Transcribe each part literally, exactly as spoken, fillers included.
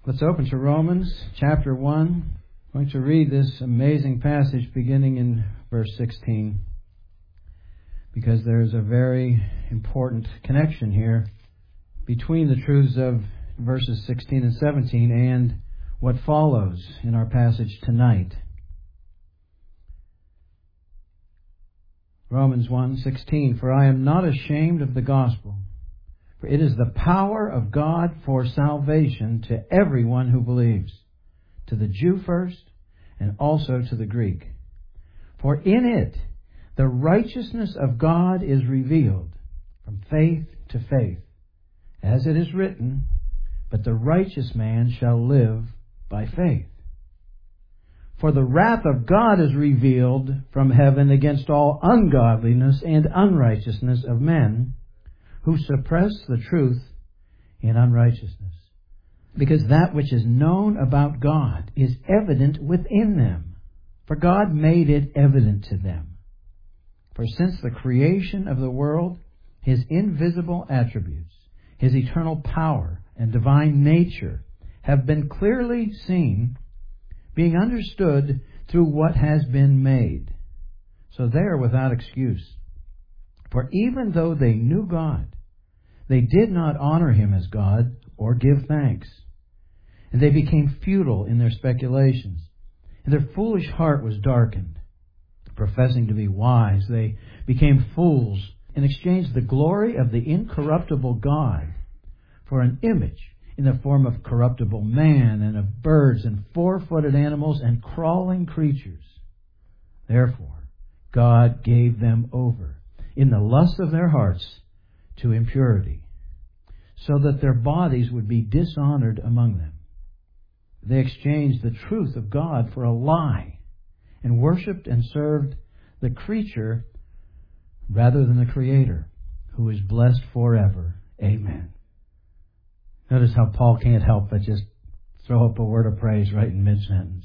Let's open to Romans chapter one. I'm going to read this amazing passage beginning in verse sixteen, because there's a very important connection here between the truths of verses sixteen and seventeen and what follows in our passage tonight. Romans one sixteen, "For I am not ashamed of the gospel, for it is the power of God for salvation to everyone who believes, to the Jew first, and also to the Greek. For in it the righteousness of God is revealed from faith to faith, as it is written, but the righteous man shall live by faith. For the wrath of God is revealed from heaven against all ungodliness and unrighteousness of men, who suppress the truth in unrighteousness. Because that which is known about God is evident within them, for God made it evident to them. For since the creation of the world, His invisible attributes, His eternal power and divine nature have been clearly seen, being understood through what has been made. So they are without excuse. For even though they knew God, they did not honor Him as God or give thanks. And they became futile in their speculations, and their foolish heart was darkened. Professing to be wise, they became fools and exchanged the glory of the incorruptible God for an image in the form of corruptible man and of birds and four-footed animals and crawling creatures. Therefore, God gave them over in the lust of their hearts to impurity, so that their bodies would be dishonored among them. They exchanged the truth of God for a lie, and worshipped and served the creature rather than the Creator, who is blessed forever. Amen." Notice how Paul can't help but just throw up a word of praise right in mid-sentence.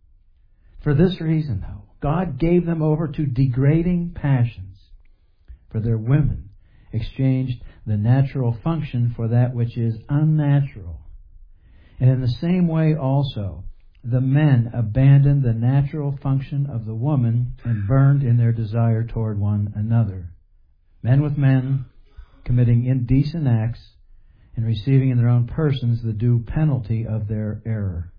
For this reason, though, God gave them over to degrading passions, for their women exchanged the natural function for that which is unnatural. And in the same way also, the men abandoned the natural function of the woman and burned in their desire toward one another. Men with men, committing indecent acts and receiving in their own persons the due penalty of their error.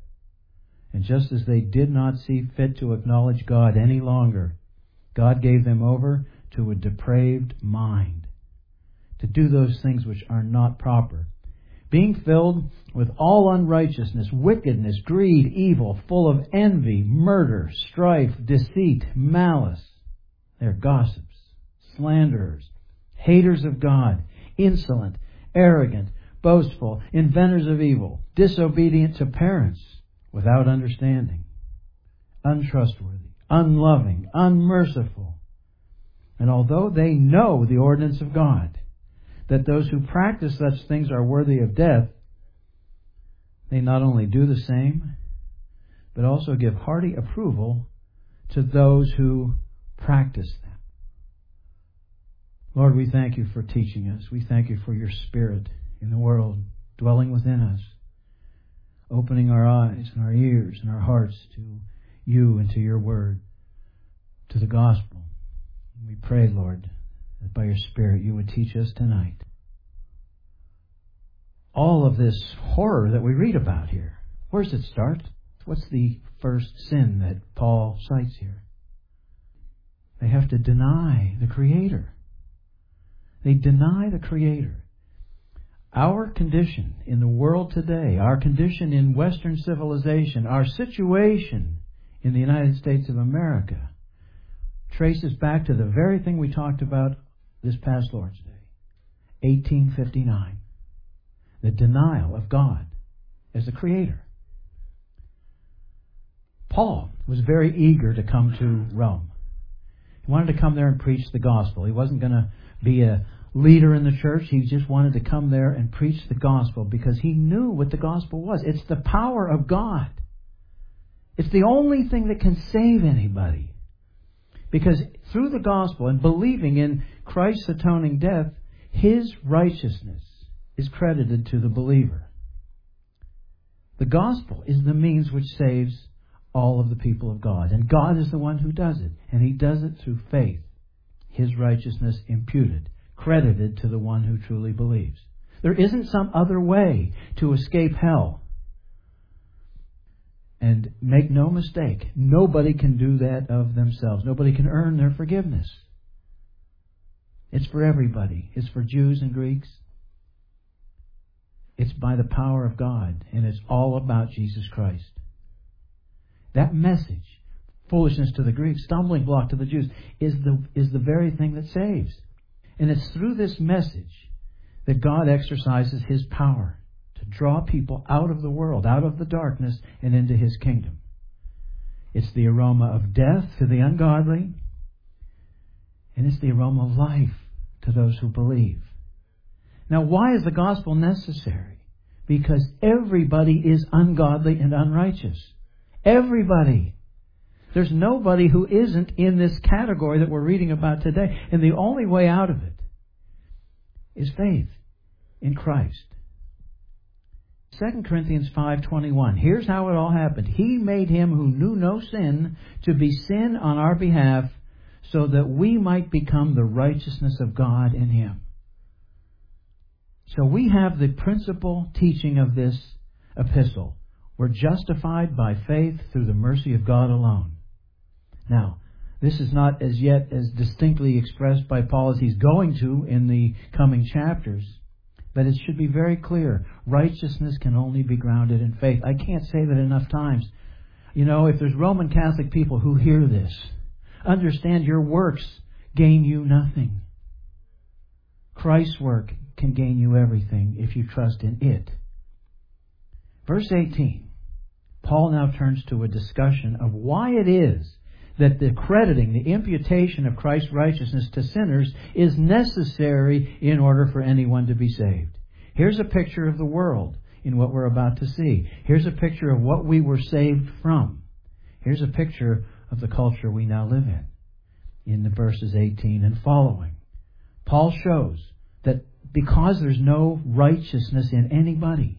And just as they did not see fit to acknowledge God any longer, God gave them over to a depraved mind, to do those things which are not proper, being filled with all unrighteousness, wickedness, greed, evil, full of envy, murder, strife, deceit, malice. They are gossips, slanderers, haters of God, insolent, arrogant, boastful, inventors of evil, disobedient to parents, without understanding, untrustworthy, unloving, unmerciful. And although they know the ordinance of God, that those who practice such things are worthy of death, they not only do the same, but also give hearty approval to those who practice them. Lord, we thank You for teaching us. We thank You for Your Spirit in the world, dwelling within us, opening our eyes and our ears and our hearts to You and to Your Word, to the gospel. We pray, Lord, that by Your Spirit You would teach us tonight. All of this horror that we read about here, where does it start? What's the first sin that Paul cites here? They have to deny the Creator. They deny the Creator. Our condition in the world today, our condition in Western civilization, our situation in the United States of America, traces back to the very thing we talked about this past Lord's Day, eighteen fifty-nine. The denial of God as the Creator. Paul was very eager to come to Rome. He wanted to come there and preach the gospel. He wasn't going to be a leader in the church. He just wanted to come there and preach the gospel because he knew what the gospel was. It's the power of God. It's the only thing that can save anybody. Because through the gospel and believing in Christ's atoning death, His righteousness is credited to the believer. The gospel is the means which saves all of the people of God. And God is the one who does it. And He does it through faith. His righteousness imputed, credited to the one who truly believes. There isn't some other way to escape hell. And make no mistake, nobody can do that of themselves. Nobody can earn their forgiveness. It's for everybody. It's for Jews and Greeks. It's by the power of God. And it's all about Jesus Christ. That message, foolishness to the Greeks, stumbling block to the Jews, is the, is the very thing that saves. And it's through this message that God exercises His power to draw people out of the world, out of the darkness, and into His kingdom. It's the aroma of death to the ungodly, and it's the aroma of life to those who believe. Now, why is the gospel necessary? Because everybody is ungodly and unrighteous. Everybody. There's nobody who isn't in this category that we're reading about today. And the only way out of it is faith in Christ. Second Corinthians five twenty-one. Here's how it all happened. He made Him who knew no sin to be sin on our behalf, so that we might become the righteousness of God in Him. So we have the principal teaching of this epistle. We're justified by faith through the mercy of God alone. Now, this is not as yet as distinctly expressed by Paul as he's going to in the coming chapters. But it should be very clear. Righteousness can only be grounded in faith. I can't say that enough times. You know, if there's Roman Catholic people who hear this, understand your works gain you nothing. Christ's work can gain you everything if you trust in it. Verse eighteen. Paul now turns to a discussion of why it is that the crediting, the imputation of Christ's righteousness to sinners is necessary in order for anyone to be saved. Here's a picture of the world in what we're about to see. Here's a picture of what we were saved from. Here's a picture of the culture we now live in, in the verses eighteen and following. Paul shows that because there's no righteousness in anybody,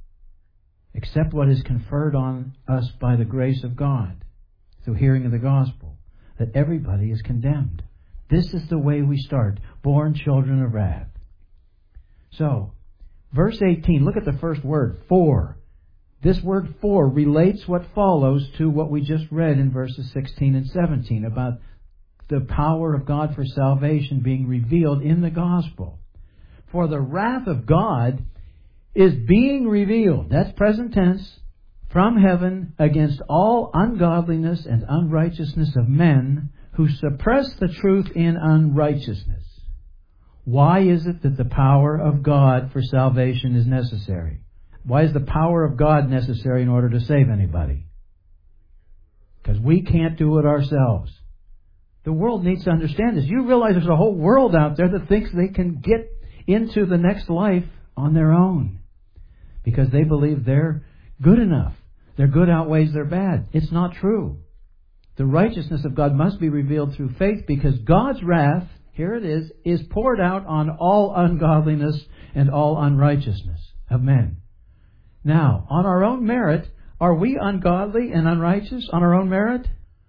except what is conferred on us by the grace of God, through hearing of the gospel, that everybody is condemned. This is the way we start, born children of wrath. So, verse eighteen, look at the first word, for. This word for relates what follows to what we just read in verses sixteen and seventeen about the power of God for salvation being revealed in the gospel. For the wrath of God is being revealed, that's present tense, from heaven against all ungodliness and unrighteousness of men who suppress the truth in unrighteousness. Why is it that the power of God for salvation is necessary? Why is the power of God necessary in order to save anybody? Because we can't do it ourselves. The world needs to understand this. You realize there's a whole world out there that thinks they can get into the next life on their own, because they believe they're good enough. Their good outweighs their bad. It's not true. The righteousness of God must be revealed through faith, because God's wrath, here it is, is poured out on all ungodliness and all unrighteousness of men. Now, on our own merit, are we ungodly and unrighteous on our own merit?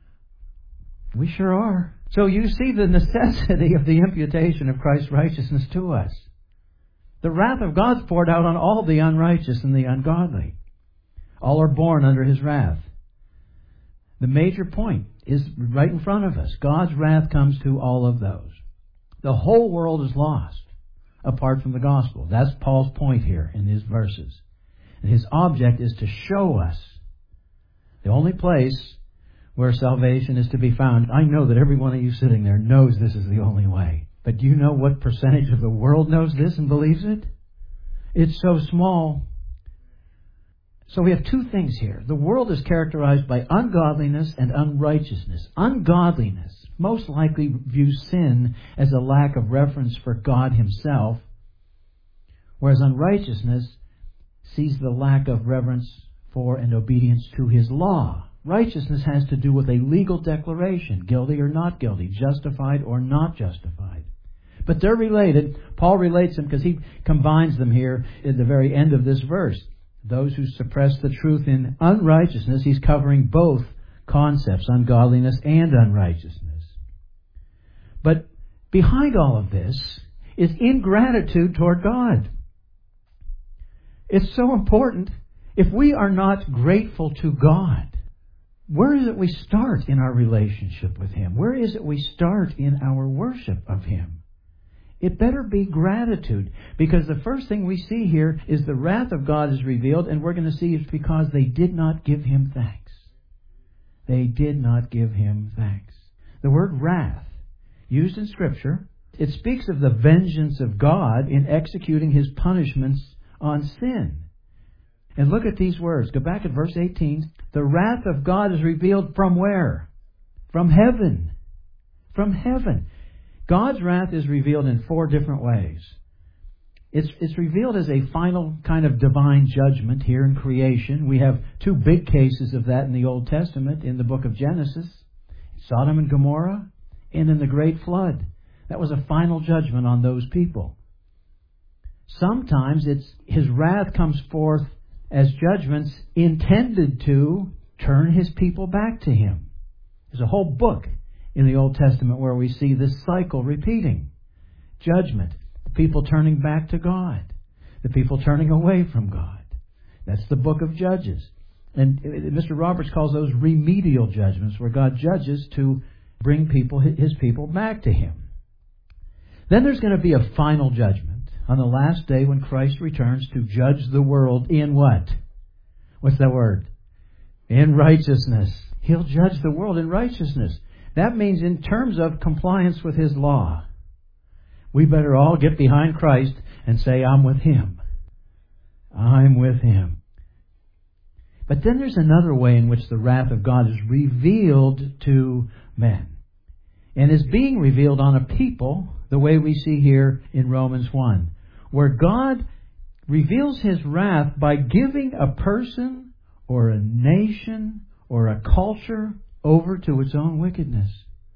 We sure are. So you see the necessity of the imputation of Christ's righteousness to us. The wrath of God's poured out on all the unrighteous and the ungodly. All are born under His wrath. The major point is right in front of us. God's wrath comes to all of those. The whole world is lost apart from the gospel. That's Paul's point here in his verses. And his object is to show us the only place where salvation is to be found. I know that every one of you sitting there knows this is the only way. But do you know what percentage of the world knows this and believes it? It's so small. So we have two things here. The world is characterized by ungodliness and unrighteousness. Ungodliness most likely views sin as a lack of reverence for God Himself, whereas unrighteousness sees the lack of reverence for and obedience to His law. Righteousness has to do with a legal declaration, guilty or not guilty, justified or not justified. But they're related. Paul relates them because he combines them here at the very end of this verse. Those who suppress the truth in unrighteousness, he's covering both concepts, ungodliness and unrighteousness. But behind all of this is ingratitude toward God. It's so important. If we are not grateful to God, where is it we start in our relationship with Him? Where is it we start in our worship of Him? It better be gratitude, because the first thing we see here is the wrath of God is revealed, and we're going to see it's because they did not give Him thanks. They did not give Him thanks. The word wrath, used in Scripture, it speaks of the vengeance of God in executing His punishments on sin. And look at these words. Go back at verse eighteen. The wrath of God is revealed from where? From heaven. From heaven. God's wrath is revealed in four different ways. It's, it's revealed as a final kind of divine judgment here in creation. We have two big cases of that in the Old Testament, in the book of Genesis, Sodom and Gomorrah, and in the Great Flood. That was a final judgment on those people. Sometimes it's His wrath comes forth as judgments intended to turn His people back to Him. There's a whole book in the Old Testament where we see this cycle repeating. Judgment, the people turning back to God, the people turning away from God. That's the book of Judges. And Mister Roberts calls those remedial judgments, where God judges to bring people, His people back to Him. Then there's going to be a final judgment on the last day when Christ returns to judge the world in what? What's that word? In righteousness. He'll judge the world in righteousness. That means in terms of compliance with His law. We better all get behind Christ and say, I'm with Him. I'm with Him. But then there's another way in which the wrath of God is revealed to men. And is being revealed on a people, the way we see here in Romans one, where God reveals His wrath by giving a person or a nation or a culture over to its own wickedness,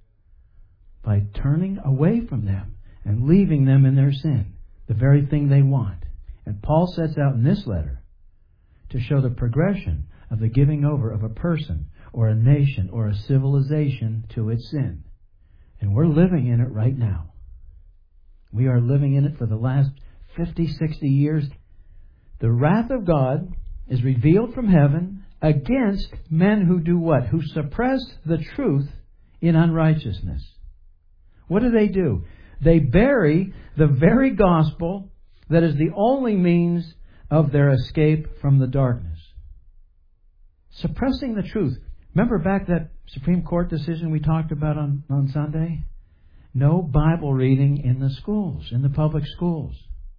by turning away from them and leaving them in their sin, the very thing they want. And Paul sets out in this letter to show the progression of the giving over of a person or a nation or a civilization to its sin. And we're living in it right now. We are living in it for the last fifty, sixty years. The wrath of God is revealed from heaven against men who do what? Who suppress the truth in unrighteousness. What do they do? They bury the very gospel that is the only means of their escape from the darkness. Suppressing the truth. Remember back that Supreme Court decision we talked about on, on Sunday? No Bible reading in the schools, in the public schools.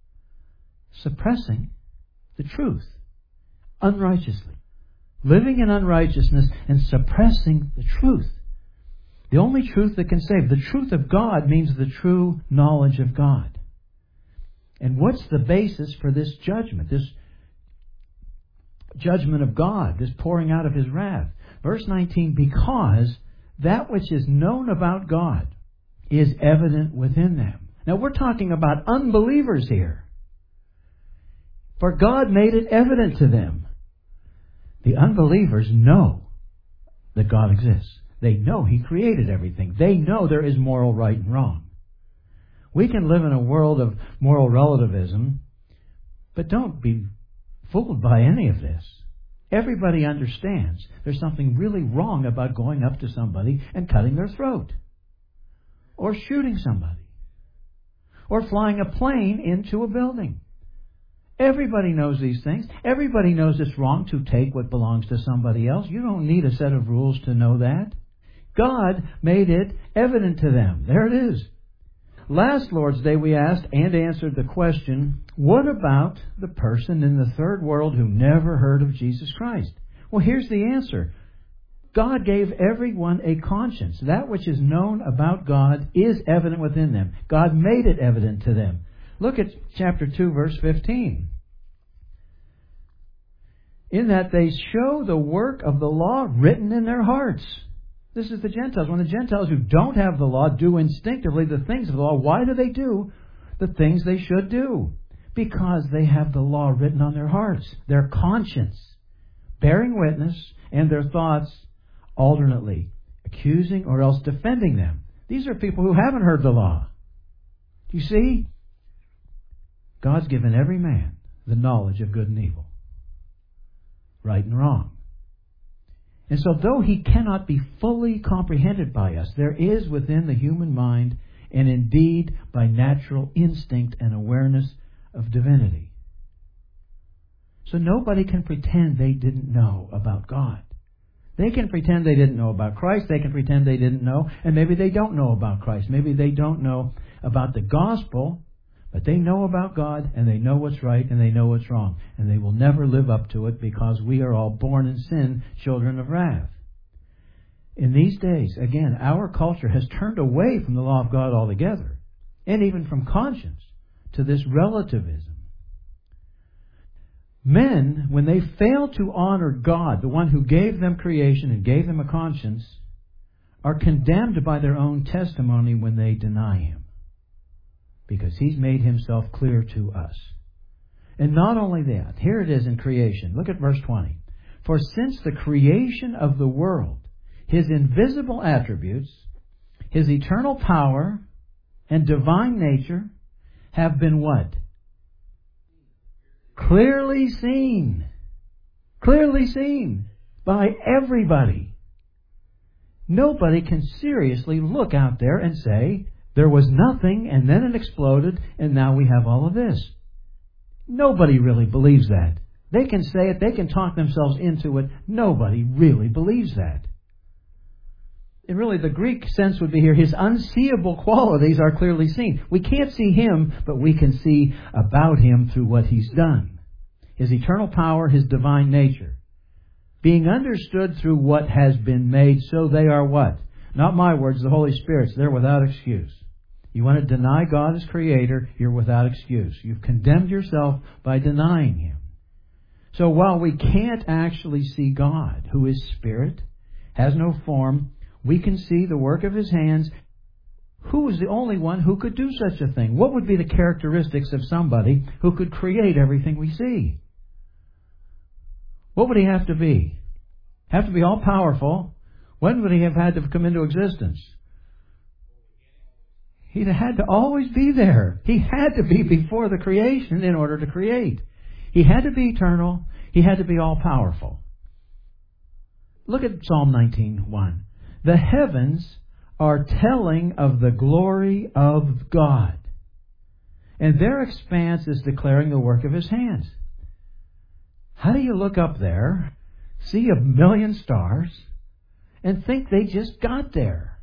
Suppressing the truth unrighteously. Living in unrighteousness and suppressing the truth. The only truth that can save. The truth of God means the true knowledge of God. And what's the basis for this judgment? This judgment of God, this pouring out of His wrath. Verse nineteen, because that which is known about God is evident within them. Now we're talking about unbelievers here. For God made it evident to them. The unbelievers know that God exists. They know He created everything. They know there is moral right and wrong. We can live in a world of moral relativism, but don't be fooled by any of this. Everybody understands there's something really wrong about going up to somebody and cutting their throat, or shooting somebody, or flying a plane into a building. Everybody knows these things. Everybody knows it's wrong to take what belongs to somebody else. You don't need a set of rules to know that. God made it evident to them. There it is. Last Lord's Day we asked and answered the question, what about the person in the third world who never heard of Jesus Christ? Well, here's the answer. God gave everyone a conscience. That which is known about God is evident within them. God made it evident to them. Look at chapter two, verse fifteen. In that they show the work of the law written in their hearts. This is the Gentiles. When the Gentiles who don't have the law do instinctively the things of the law, why do they do the things they should do? Because they have the law written on their hearts, their conscience, bearing witness, and their thoughts alternately, accusing or else defending them. These are people who haven't heard the law. You see? God's given every man the knowledge of good and evil, right and wrong. And so though He cannot be fully comprehended by us, there is within the human mind, and indeed by natural instinct and awareness of divinity. So nobody can pretend they didn't know about God. They can pretend they didn't know about Christ. They can pretend they didn't know. And maybe they don't know about Christ. Maybe they don't know about the gospel. But they know about God, and they know what's right, and they know what's wrong. And they will never live up to it, because we are all born in sin, children of wrath. In these days, again, our culture has turned away from the law of God altogether, and even from conscience, to this relativism. Men, when they fail to honor God, the one who gave them creation and gave them a conscience, are condemned by their own testimony when they deny Him, because He's made Himself clear to us. And not only that, here it is in creation. Look at verse twenty. For since the creation of the world, His invisible attributes, His eternal power and divine nature have been what? Clearly seen. Clearly seen by everybody. Nobody can seriously look out there and say, there was nothing, and then it exploded, and now we have all of this. Nobody really believes that. They can say it, they can talk themselves into it. Nobody really believes that. And really, the Greek sense would be here, His unseeable qualities are clearly seen. We can't see Him, but we can see about Him through what He's done. His eternal power, His divine nature. Being understood through what has been made, so they are what? Not my words, the Holy Spirit's. They're without excuse. You want to deny God as Creator, you're without excuse. You've condemned yourself by denying Him. So while we can't actually see God, who is Spirit, has no form, we can see the work of His hands. Who is the only one who could do such a thing? What would be the characteristics of somebody who could create everything we see? What would He have to be? Have to be all powerful. When would He have had to come into existence? He'd had to always be there. He had to be before the creation in order to create. He had to be eternal. He had to be all powerful. Look at Psalm nineteen one. The heavens are telling of the glory of God, and their expanse is declaring the work of His hands. How do you look up there, see a million stars, and think they just got there?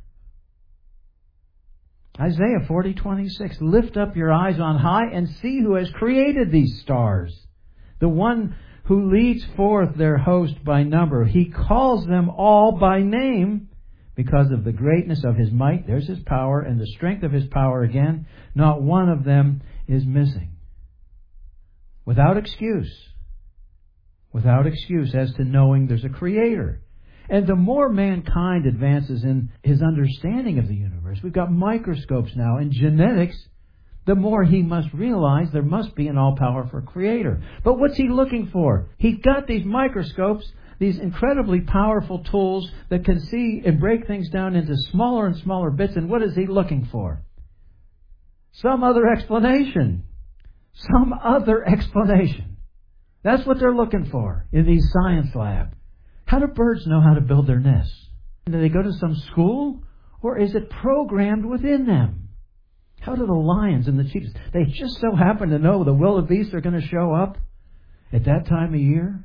Isaiah forty twenty-six. Lift up your eyes on high and see who has created these stars. The one who leads forth their host by number. He calls them all by name because of the greatness of His might. There's His power, and the strength of His power again. Not one of them is missing. Without excuse. Without excuse as to knowing there's a Creator. And the more mankind advances in his understanding of the universe, we've got microscopes now and genetics, the more he must realize there must be an all-powerful Creator. But what's he looking for? He's got these microscopes, these incredibly powerful tools that can see and break things down into smaller and smaller bits. And what is he looking for? Some other explanation. Some other explanation. That's what they're looking for in these science labs. How do birds know how to build their nests? Do they go to some school? Or is it programmed within them? How do the lions and the cheetahs, they just so happen to know the wildebeest are going to show up at that time of year?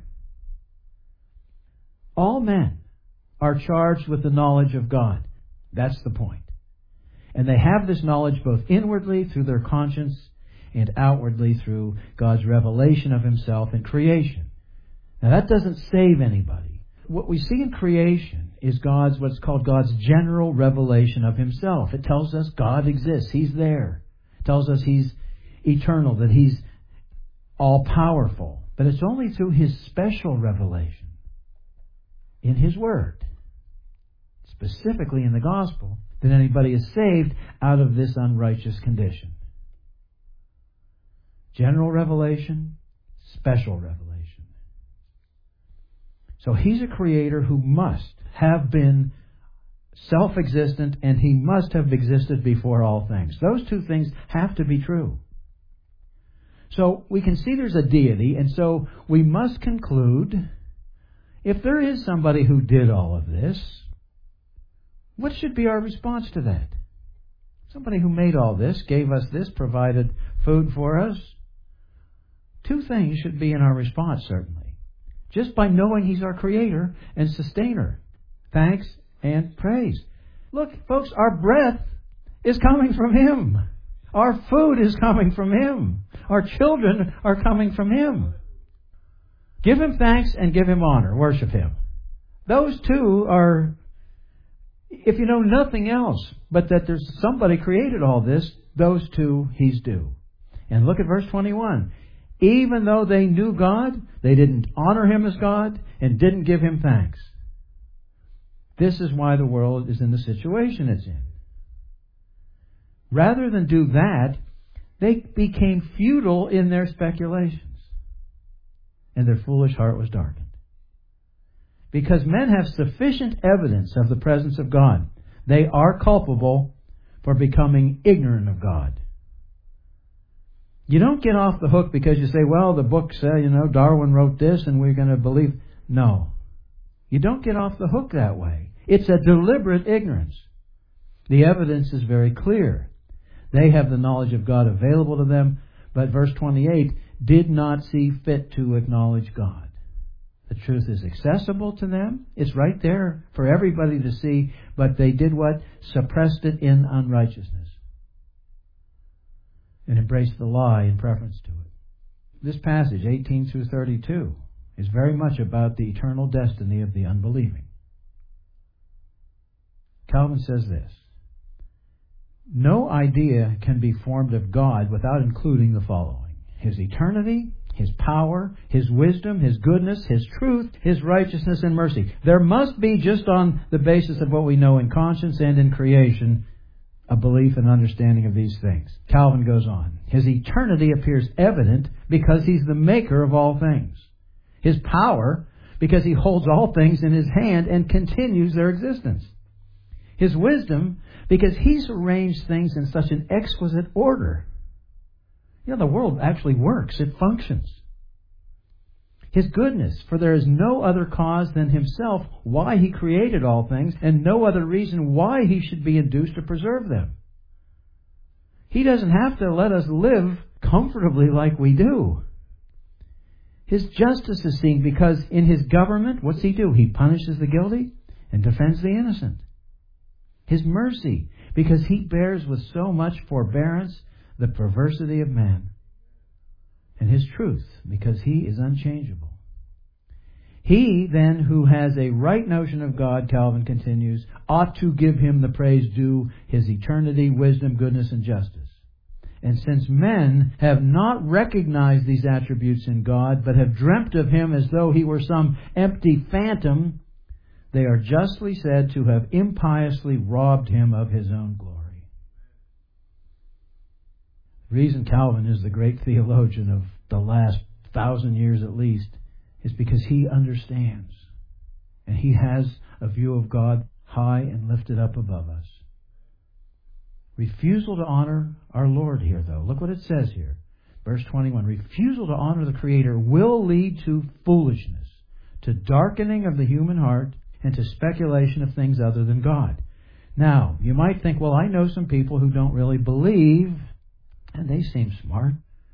All men are charged with the knowledge of God. That's the point. And they have this knowledge both inwardly through their conscience and outwardly through God's revelation of Himself in creation. Now that doesn't save anybody. What we see in creation is God's, what's called God's general revelation of Himself. It tells us God exists. He's there. It tells us He's eternal, that He's all-powerful. But it's only through His special revelation in His Word, specifically in the Gospel, that anybody is saved out of this unrighteous condition. General revelation, special revelation. So He's a creator who must have been self-existent, and He must have existed before all things. Those two things have to be true. So we can see there's a deity, and so we must conclude, if there is somebody who did all of this, what should be our response to that? Somebody who made all this, gave us this, provided food for us. Two things should be in our response, certainly. Just by knowing He's our creator and sustainer. Thanks and praise. Look, folks, our breath is coming from Him. Our food is coming from Him. Our children are coming from Him. Give Him thanks and give Him honor. Worship Him. Those two are, if you know nothing else but that there's somebody created all this, those two He's due. And look at verse twenty-one. Even though they knew God, they didn't honor Him as God and didn't give Him thanks. This is why the world is in the situation it's in. Rather than do that, they became futile in their speculations, and their foolish heart was darkened. Because men have sufficient evidence of the presence of God, they are culpable for becoming ignorant of God. You don't get off the hook because you say, well, the book said, you know, Darwin wrote this and we're going to believe. No. You don't get off the hook that way. It's a deliberate ignorance. The evidence is very clear. They have the knowledge of God available to them, but verse twenty-eight, did not see fit to acknowledge God. The truth is accessible to them. It's right there for everybody to see, but they did what? Suppressed it in unrighteousness. And embraced the lie in preference to it. This passage, eighteen through thirty-two, is very much about the eternal destiny of the unbelieving. Calvin says this: no idea can be formed of God without including the following: His eternity, His power, His wisdom, His goodness, His truth, His righteousness and mercy. There must be, just on the basis of what we know in conscience and in creation, a belief and understanding of these things. Calvin goes on. His eternity appears evident because He's the maker of all things. His power, because He holds all things in His hand and continues their existence. His wisdom, because He's arranged things in such an exquisite order. You know, the world actually works. It functions. His goodness, for there is no other cause than Himself why He created all things, and no other reason why He should be induced to preserve them. He doesn't have to let us live comfortably like we do. His justice is seen because in His government, what's He do? He punishes the guilty and defends the innocent. His mercy, because He bears with so much forbearance the perversity of man. And His truth, because He is unchangeable. He, then, who has a right notion of God, Calvin continues, ought to give Him the praise due His eternity, wisdom, goodness, and justice. And since men have not recognized these attributes in God, but have dreamt of Him as though He were some empty phantom, they are justly said to have impiously robbed Him of His own glory. The reason Calvin is the great theologian of the last thousand years at least is because he understands. And he has a view of God high and lifted up above us. Refusal to honor our Lord here, though. Look what it says here. Verse twenty-one. Refusal to honor the Creator will lead to foolishness, to darkening of the human heart, and to speculation of things other than God. Now, you might think, well, I know some people who don't really believe, and they seem smart.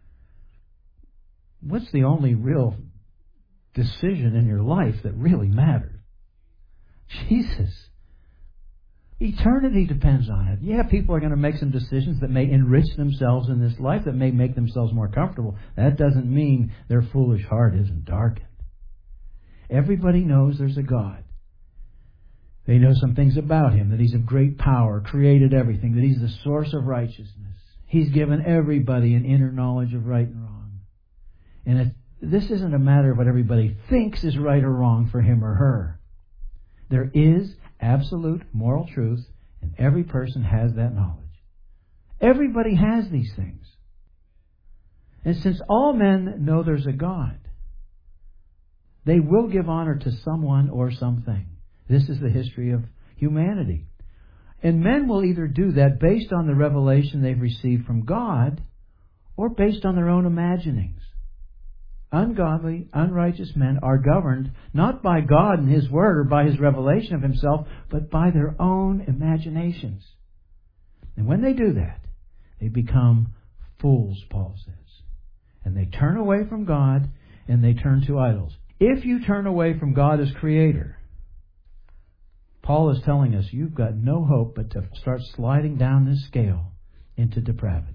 What's the only real decision in your life that really matters? Jesus. Eternity depends on it. Yeah, people are going to make some decisions that may enrich themselves in this life, that may make themselves more comfortable. That doesn't mean their foolish heart isn't darkened. Everybody knows there's a God. They know some things about Him, that He's of great power, created everything, that He's the source of righteousness. He's given everybody an inner knowledge of right and wrong. And it, this isn't a matter of what everybody thinks is right or wrong for him or her. There is absolute moral truth, and every person has that knowledge. Everybody has these things. And since all men know there's a God, they will give honor to someone or something. This is the history of humanity. And men will either do that based on the revelation they've received from God or based on their own imaginings. Ungodly, unrighteous men are governed not by God and His Word or by His revelation of Himself, but by their own imaginations. And when they do that, they become fools, Paul says. And they turn away from God and they turn to idols. If you turn away from God as Creator, Paul is telling us you've got no hope but to start sliding down this scale into depravity.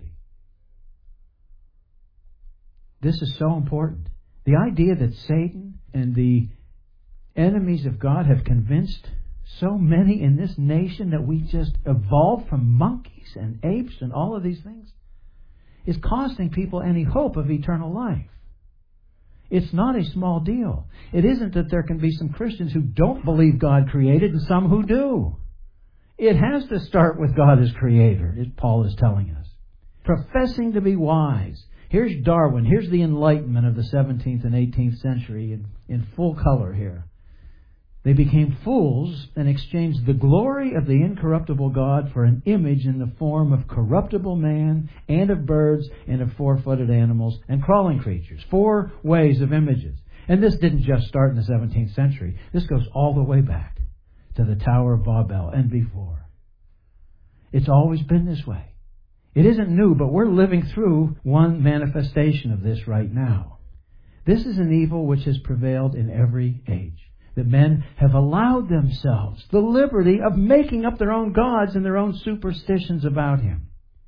This is so important. The idea that Satan and the enemies of God have convinced so many in this nation that we just evolved from monkeys and apes and all of these things is costing people any hope of eternal life. It's not a small deal. It isn't that there can be some Christians who don't believe God created and some who do. It has to start with God as Creator, as Paul is telling us. Professing to be wise. Here's Darwin. Here's the Enlightenment of the seventeenth and eighteenth century in, in full color here. They became fools and exchanged the glory of the incorruptible God for an image in the form of corruptible man and of birds and of four-footed animals and crawling creatures. Four ways of images. And this didn't just start in the seventeenth century. This goes all the way back to the Tower of Babel and before. It's always been this way. It isn't new, but we're living through one manifestation of this right now. This is an evil which has prevailed in every age. That men have allowed themselves the liberty of making up their own gods and their own superstitions about Him.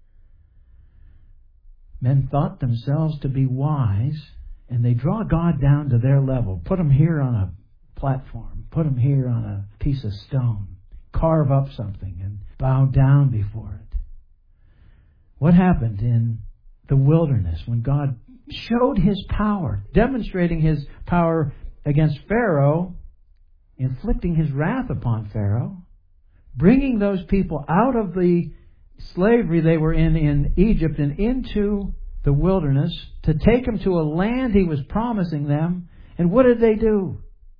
Men thought themselves to be wise, and they draw God down to their level. Put Him here on a platform. Put Him here on a piece of stone. Carve up something and bow down before it. What happened in the wilderness when God showed His power, demonstrating His power against Pharaoh, inflicting His wrath upon Pharaoh, bringing those people out of the slavery they were in in Egypt and into the wilderness to take them to a land He was promising them. And what did they do?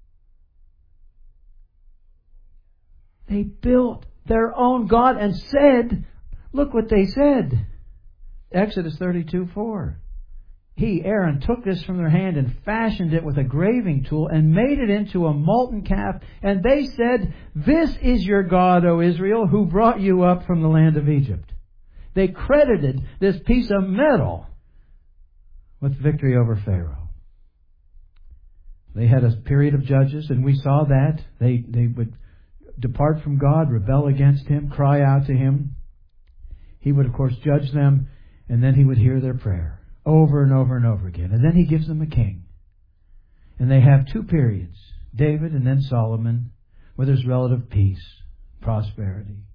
They built their own God and said, look what they said. Exodus thirty-two four. He, Aaron, took this from their hand and fashioned it with a graving tool and made it into a molten calf. And they said, this is your God, O Israel, who brought you up from the land of Egypt. They credited this piece of metal with victory over Pharaoh. They had a period of judges, and we saw that. They, they would depart from God, rebel against Him, cry out to Him. He would, of course, judge them, and then He would hear their prayer. Over and over and over again. And then He gives them a king. And they have two periods, David and then Solomon, where there's relative peace, prosperity.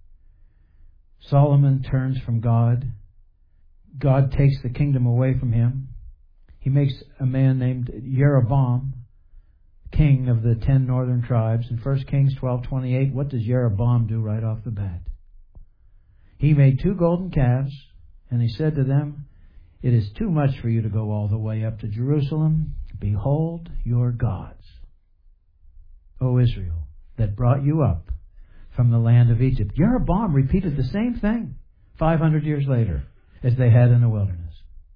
Solomon turns from God. God takes the kingdom away from him. He makes a man named Jeroboam king of the ten northern tribes. In First Kings twelve twenty-eight, what does Jeroboam do right off the bat? He made two golden calves, and he said to them, it is too much for you to go all the way up to Jerusalem. Behold your gods, O Israel, that brought you up from the land of Egypt. Jeroboam repeated the same thing five hundred years later as they had in the wilderness.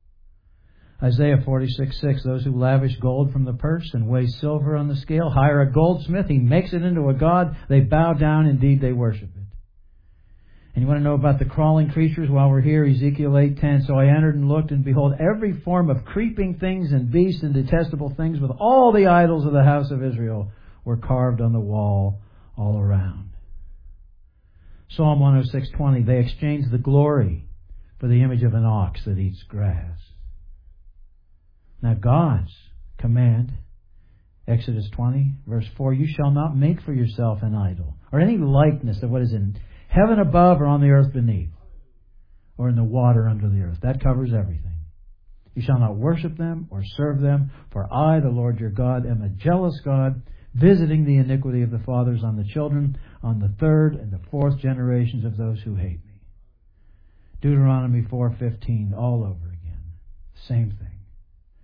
Isaiah forty-six six, those who lavish gold from the purse and weigh silver on the scale, hire a goldsmith, he makes it into a god, they bow down, indeed they worship it. And you want to know about the crawling creatures while we're here? Ezekiel eight ten. So I entered and looked, and behold, every form of creeping things and beasts and detestable things with all the idols of the house of Israel were carved on the wall all around. Psalm one oh six twenty. They exchanged the glory for the image of an ox that eats grass. Now God's command, Exodus twenty, verse four, you shall not make for yourself an idol, or any likeness of what is in heaven above or on the earth beneath, or in the water under the earth. That covers everything. You shall not worship them or serve them, for I, the Lord your God, am a jealous God, visiting the iniquity of the fathers on the children, on the third and the fourth generations of those who hate me. Deuteronomy four fifteen, all over again. Same thing.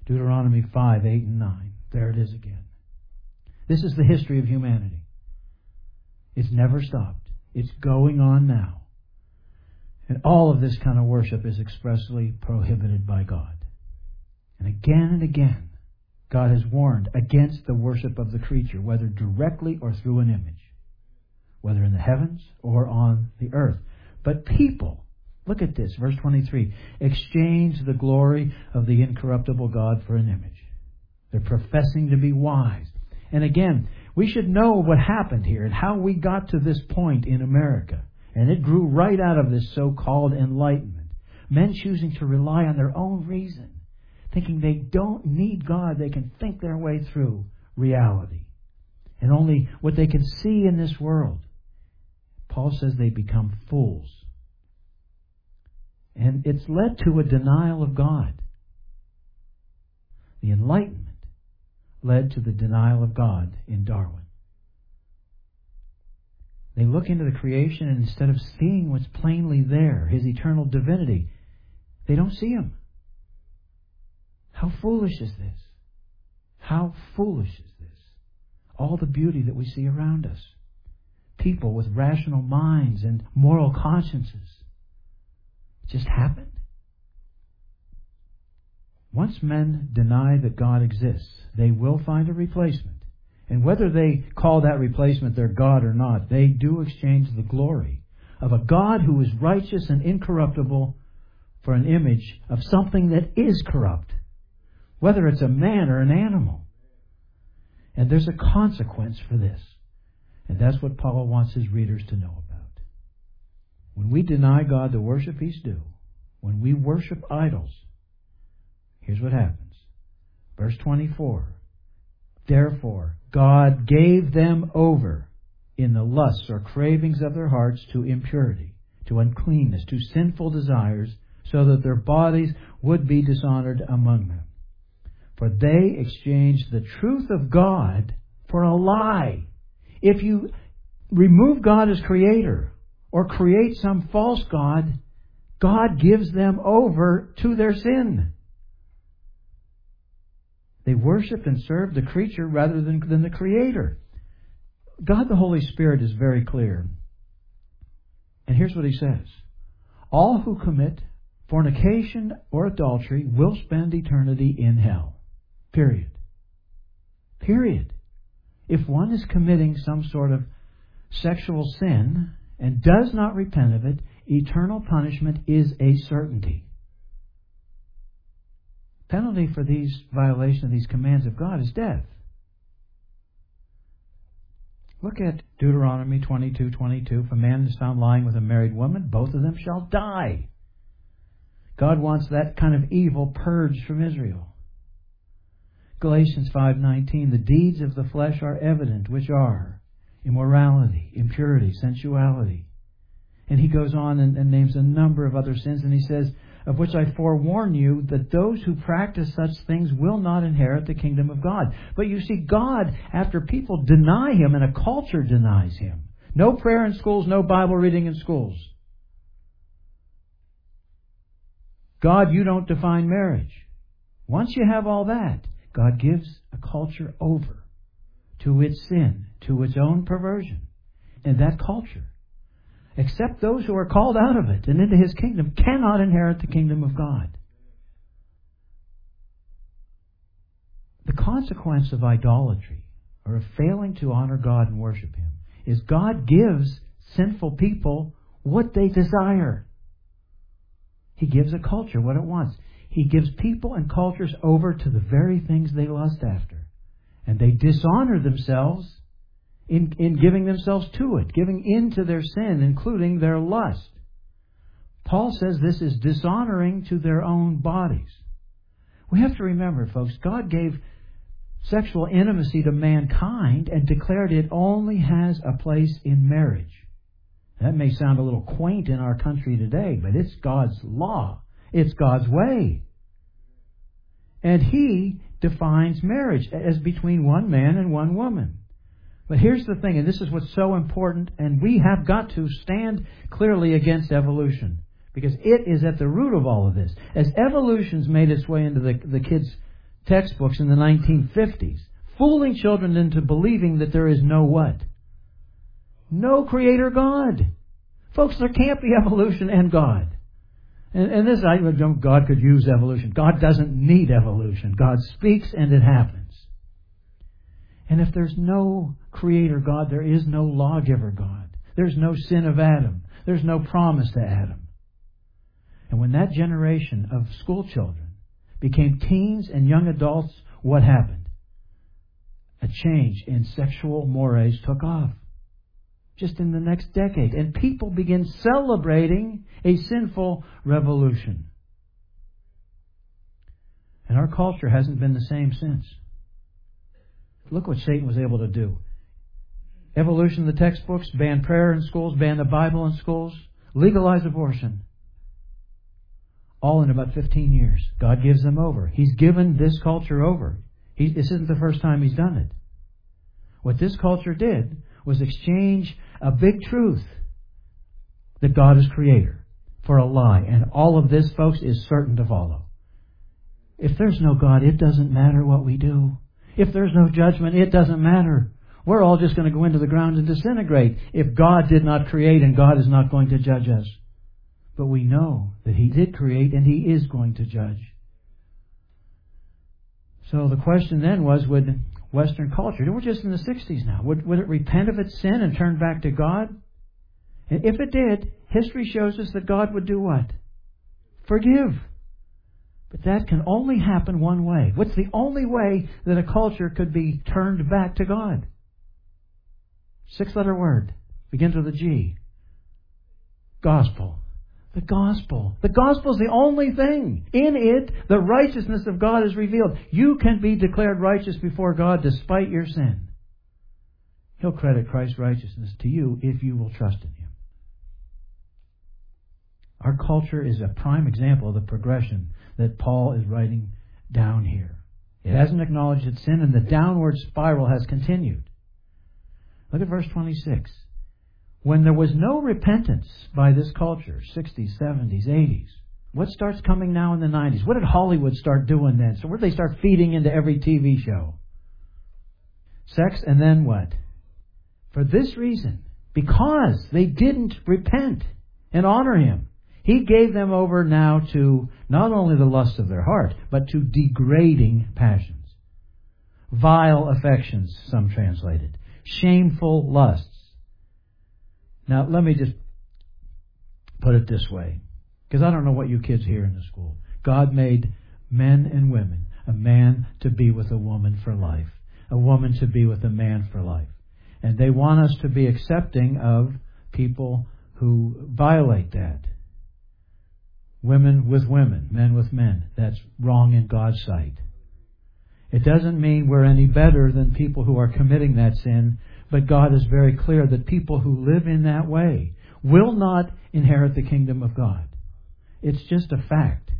Deuteronomy five, eight, and nine. There it is again. This is the history of humanity. It's never stopped. It's going on now. And all of this kind of worship is expressly prohibited by God. And again and again, God has warned against the worship of the creature, whether directly or through an image, whether in the heavens or on the earth. But people, look at this, verse twenty-three, exchange the glory of the incorruptible God for an image. They're professing to be wise. And again, we should know what happened here and how we got to this point in America. And it grew right out of this so-called enlightenment. Men choosing to rely on their own reason, thinking they don't need God. They can think their way through reality. And only what they can see in this world. Paul says they become fools. And it's led to a denial of God. The Enlightenment led to the denial of God in Darwin. They look into the creation, and instead of seeing what's plainly there, His eternal divinity, they don't see Him. How foolish is this? How foolish is this? All the beauty that we see around us. People with rational minds and moral consciences. It just happened. Once men deny that God exists, they will find a replacement. And whether they call that replacement their God or not, they do exchange the glory of a God who is righteous and incorruptible for an image of something that is corrupt, whether it's a man or an animal. And there's a consequence for this. And that's what Paul wants his readers to know about. When we deny God the worship He's due, when we worship idols, here's what happens. Verse twenty-four. Therefore, God gave them over in the lusts or cravings of their hearts to impurity, to uncleanness, to sinful desires, so that their bodies would be dishonored among them. For they exchanged the truth of God for a lie. If you remove God as creator or create some false God, God gives them over to their sin. They worship and serve the creature rather than, than the Creator. God the Holy Spirit is very clear. And here's what He says. All who commit fornication or adultery will spend eternity in hell. Period. Period. If one is committing some sort of sexual sin and does not repent of it, eternal punishment is a certainty. Penalty for these violation of these commands of God is death. Look at Deuteronomy twenty-two twenty-two. If a man is found lying with a married woman, both of them shall die. God wants that kind of evil purged from Israel. Galatians five nineteen. The deeds of the flesh are evident, which are immorality, impurity, sensuality. And he goes on and, and names a number of other sins, and he says, of which I forewarn you, that those who practice such things will not inherit the kingdom of God. But you see, God, after people deny Him, and a culture denies Him, no prayer in schools, no Bible reading in schools. God, you don't define marriage. Once you have all that, God gives a culture over to its sin, to its own perversion. And that culture, except those who are called out of it and into His kingdom, cannot inherit the kingdom of God. The consequence of idolatry, or of failing to honor God and worship Him, is God gives sinful people what they desire. He gives a culture what it wants. He gives people and cultures over to the very things they lust after. And they dishonor themselves In, in giving themselves to it, giving in to their sin, including their lust. Paul says this is dishonoring to their own bodies. We have to remember, folks, God gave sexual intimacy to mankind and declared it only has a place in marriage. That may sound a little quaint in our country today, but it's God's law. It's God's way. And He defines marriage as between one man and one woman. But here's the thing, and this is what's so important, and we have got to stand clearly against evolution, because it is at the root of all of this. As evolution's made its way into the, the kids' textbooks in the nineteen fifties, fooling children into believing that there is no what? No creator God. Folks, there can't be evolution and God. And, and this, I God could use evolution. God doesn't need evolution. God speaks and it happens. And if there's no creator God, there is no lawgiver God. There's no sin of Adam. There's no promise to Adam. And when that generation of school children became teens and young adults, what happened? A change in sexual mores took off. Just in the next decade. And people begin celebrating a sinful revolution. And our culture hasn't been the same since. Look what Satan was able to do. Evolution in the textbooks, ban prayer in schools, ban the Bible in schools, legalize abortion. All in about fifteen years. God gives them over. He's given this culture over. He, this isn't the first time He's done it. What this culture did was exchange a big truth that God is creator for a lie. And all of this, folks, is certain to follow. If there's no God, it doesn't matter what we do. If there's no judgment, it doesn't matter. We're all just going to go into the ground and disintegrate if God did not create and God is not going to judge us. But we know that He did create and He is going to judge. So the question then was, would Western culture, we're just in the sixties now, would, would it repent of its sin and turn back to God? And if it did, history shows us that God would do what? Forgive. But that can only happen one way. What's the only way that a culture could be turned back to God? Six-letter word. Begins with a G. Gospel. The gospel. The gospel is the only thing. In it, the righteousness of God is revealed. You can be declared righteous before God despite your sin. He'll credit Christ's righteousness to you if you will trust in Him. Our culture is a prime example of the progression that Paul is writing down here. It hasn't acknowledged its sin, and the downward spiral has continued. Look at verse twenty-six. When there was no repentance by this culture, sixties, seventies, eighties, what starts coming now in the nineties? What did Hollywood start doing then? So where did they start feeding into every T V show? Sex, and then what? For this reason, because they didn't repent and honor Him, He gave them over now to not only the lusts of their heart, but to degrading passions. Vile affections, some translated. Shameful lusts. Now, let me just put it this way, because I don't know what you kids hear in the school. God made men and women, a man to be with a woman for life, a woman to be with a man for life. And they want us to be accepting of people who violate that. Women with women, men with men. That's wrong in God's sight. It doesn't mean we're any better than people who are committing that sin, but God is very clear that people who live in that way will not inherit the kingdom of God. It's just a fact.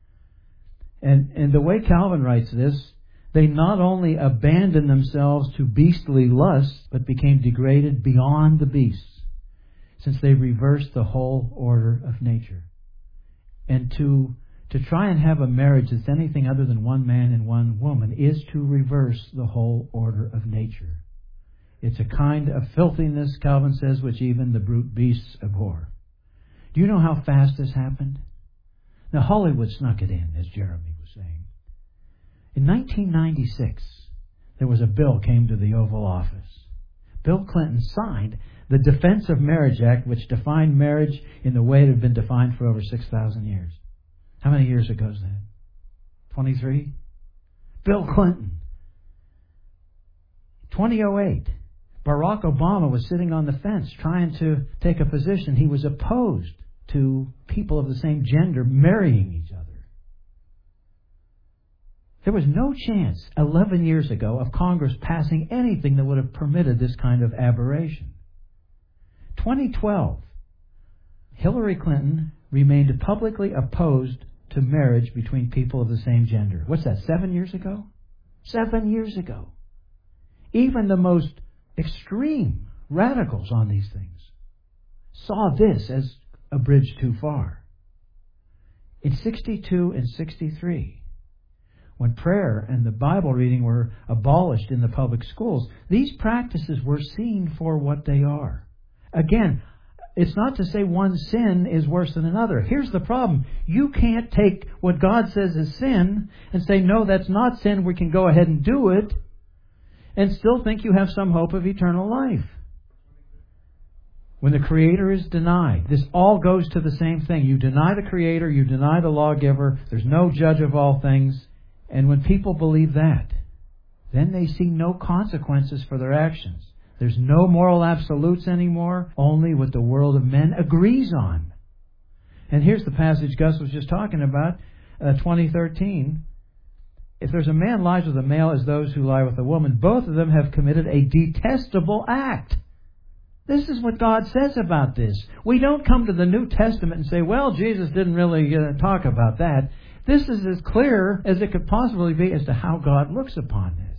And, and the way Calvin writes this, they not only abandoned themselves to beastly lusts, but became degraded beyond the beasts, since they reversed the whole order of nature. And to to try and have a marriage that's anything other than one man and one woman is to reverse the whole order of nature. It's a kind of filthiness, Calvin says, which even the brute beasts abhor. Do you know how fast this happened? Now, Hollywood snuck it in, as Jeremy was saying. In nineteen ninety-six, there was a bill came to the Oval Office. Bill Clinton signed the Defense of Marriage Act, which defined marriage in the way it had been defined for over six thousand years. How many years ago is that? twenty-three? Bill Clinton. twenty oh eight. Barack Obama was sitting on the fence trying to take a position. He was opposed to people of the same gender marrying each other. There was no chance eleven years ago of Congress passing anything that would have permitted this kind of aberration. twenty twelve, Hillary Clinton remained publicly opposed to marriage between people of the same gender. What's that, seven years ago? Seven years ago. Even the most extreme radicals on these things saw this as a bridge too far. In sixty-two and sixty-three, when prayer and the Bible reading were abolished in the public schools, these practices were seen for what they are. Again, it's not to say one sin is worse than another. Here's the problem. You can't take what God says is sin and say, no, that's not sin, we can go ahead and do it, and still think you have some hope of eternal life. When the Creator is denied, this all goes to the same thing. You deny the Creator, you deny the lawgiver, there's no judge of all things. And when people believe that, then they see no consequences for their actions. There's no moral absolutes anymore, only what the world of men agrees on. And here's the passage Gus was just talking about, uh, twenty thirteen. If there's a man lies with a male as those who lie with a woman, both of them have committed a detestable act. This is what God says about this. We don't come to the New Testament and say, well, Jesus didn't really uh, talk about that. This is as clear as it could possibly be as to how God looks upon this.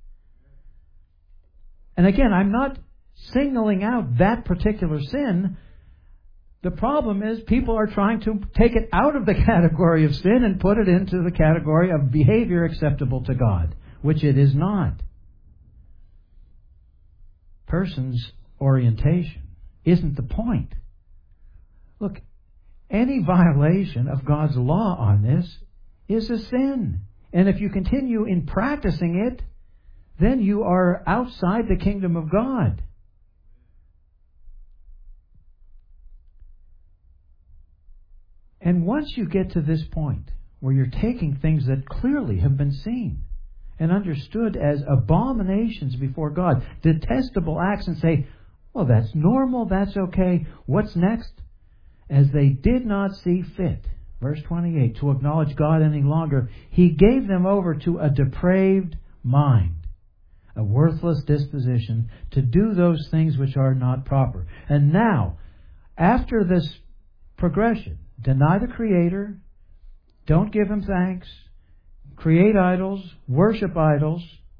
And again, I'm not singling out that particular sin. The problem is people are trying to take it out of the category of sin and put it into the category of behavior acceptable to God, which it is not. Person's orientation isn't the point. Look, any violation of God's law on this is a sin. And if you continue in practicing it, then you are outside the kingdom of God. And once you get to this point where you're taking things that clearly have been seen and understood as abominations before God, detestable acts, and say, well, that's normal, that's okay, what's next? As they did not see fit, verse twenty-eight, to acknowledge God any longer, He gave them over to a depraved mind, a worthless disposition, to do those things which are not proper. And now, after this progression, deny the Creator, don't give Him thanks, create idols, worship idols,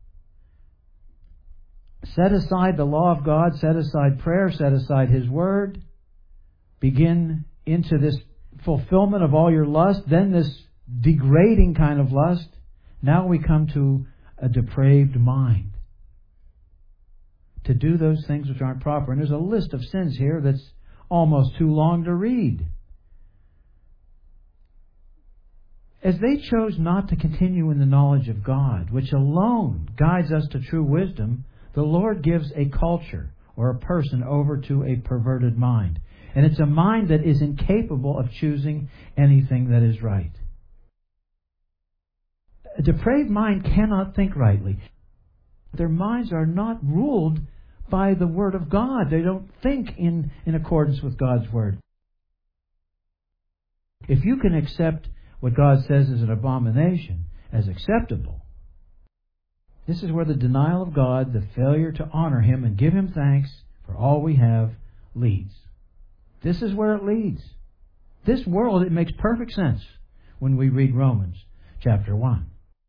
set aside the law of God, set aside prayer, set aside His Word, begin into this fulfillment of all your lust, then this degrading kind of lust. Now we come to a depraved mind, to do those things which aren't proper. And there's a list of sins here that's almost too long to read. As they chose not to continue in the knowledge of God, which alone guides us to true wisdom, the Lord gives a culture or a person over to a perverted mind. And it's a mind that is incapable of choosing anything that is right. A depraved mind cannot think rightly. Their minds are not ruled by the Word of God. They don't think in, in accordance with God's Word. If you can accept what God says is an abomination as acceptable, this is where the denial of God, the failure to honor Him and give Him thanks for all we have, leads. This is where it leads. This world, it makes perfect sense when we read Romans chapter one.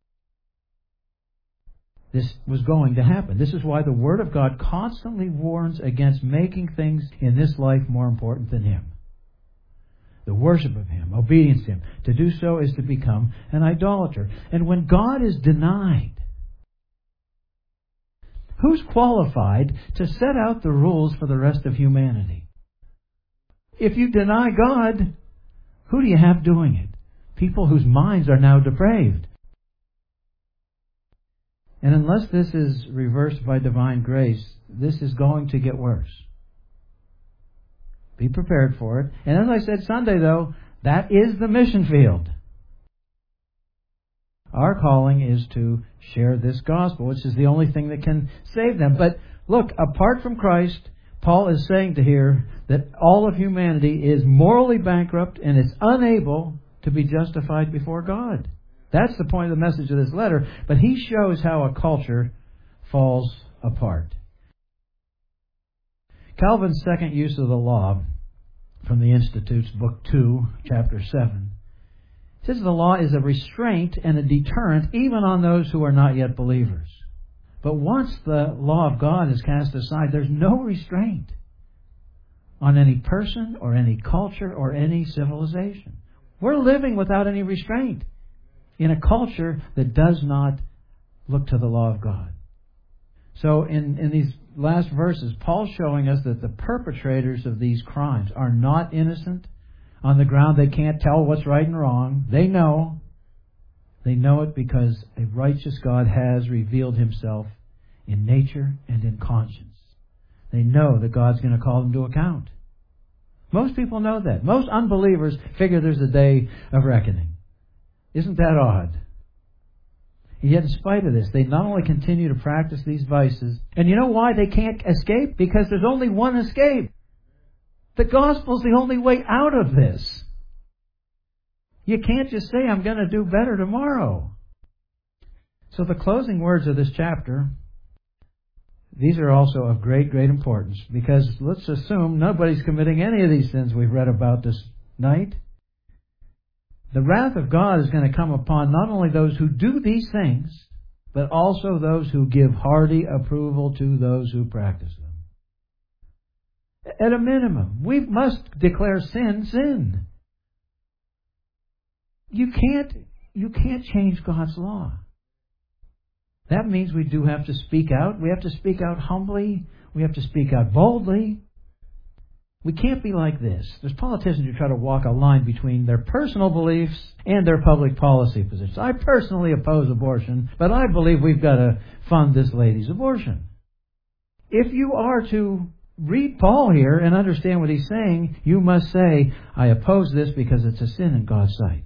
This was going to happen. This is why the Word of God constantly warns against making things in this life more important than Him. The worship of Him, obedience to Him. To do so is to become an idolater. And when God is denied, who's qualified to set out the rules for the rest of humanity? If you deny God, who do you have doing it? People whose minds are now depraved. And unless this is reversed by divine grace, this is going to get worse. Be prepared for it. And as I said Sunday, though, that is the mission field. Our calling is to share this gospel, which is the only thing that can save them. But look, apart from Christ, Paul is saying to here that all of humanity is morally bankrupt and is unable to be justified before God. That's the point of the message of this letter. But he shows how a culture falls apart. Calvin's second use of the law from the Institutes, Book two, Chapter seven, says the law is a restraint and a deterrent even on those who are not yet believers. But once the law of God is cast aside, there's no restraint on any person or any culture or any civilization. We're living without any restraint. in a culture that does not look to the law of God. So in, in these last verses, Paul's showing us that the perpetrators of these crimes are not innocent on the ground they can't tell what's right and wrong. They know. They know it because a righteous God has revealed himself in nature and in conscience. They know that God's going to call them to account. Most people know that. Most unbelievers figure there's a day of reckoning. Isn't that odd? And yet in spite of this, they not only continue to practice these vices, and you know why they can't escape? Because there's only one escape. The gospel's the only way out of this. You can't just say, I'm going to do better tomorrow. So the closing words of this chapter, these are also of great, great importance, because let's assume nobody's committing any of these sins we've read about this night. The wrath of God is going to come upon not only those who do these things, but also those who give hearty approval to those who practice them. At a minimum, we must declare sin, sin. You can't, you can't change God's law. That means we do have to speak out. We have to speak out humbly. We have to speak out boldly. We can't be like this. There's politicians who try to walk a line between their personal beliefs and their public policy positions. I personally oppose abortion, but I believe we've got to fund this lady's abortion. If you are to read Paul here and understand what he's saying, you must say, I oppose this because it's a sin in God's sight.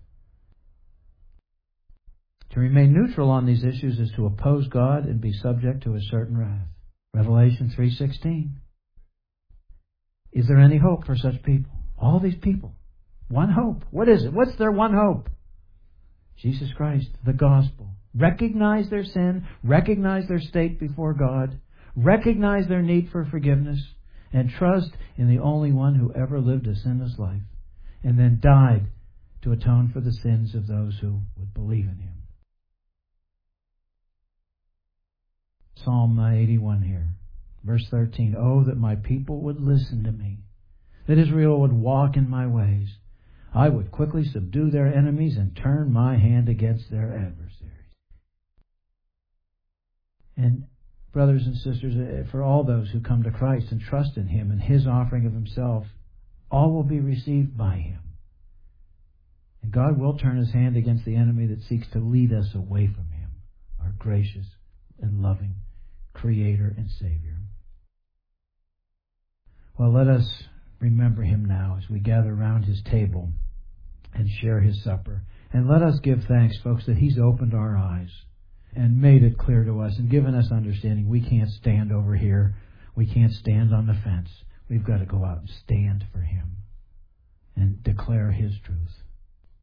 To remain neutral on these issues is to oppose God and be subject to a certain wrath. Revelation three sixteen. Is there any hope for such people? All these people. One hope. What is it? What's their one hope? Jesus Christ, the gospel. Recognize their sin, recognize their state before God, recognize their need for forgiveness, and trust in the only one who ever lived a sinless life, and then died to atone for the sins of those who would believe in him. Psalm eighty-one here. Verse thirteen, oh, that my people would listen to me, that Israel would walk in my ways. I would quickly subdue their enemies and turn my hand against their adversaries. And brothers and sisters, for all those who come to Christ and trust in him and his offering of himself, all will be received by him. And God will turn his hand against the enemy that seeks to lead us away from him, our gracious and loving Creator and Savior. Well, let us remember him now as we gather around his table and share his supper. And let us give thanks, folks, that he's opened our eyes and made it clear to us and given us understanding. We can't stand over here. We can't stand on the fence. We've got to go out and stand for him and declare his truth.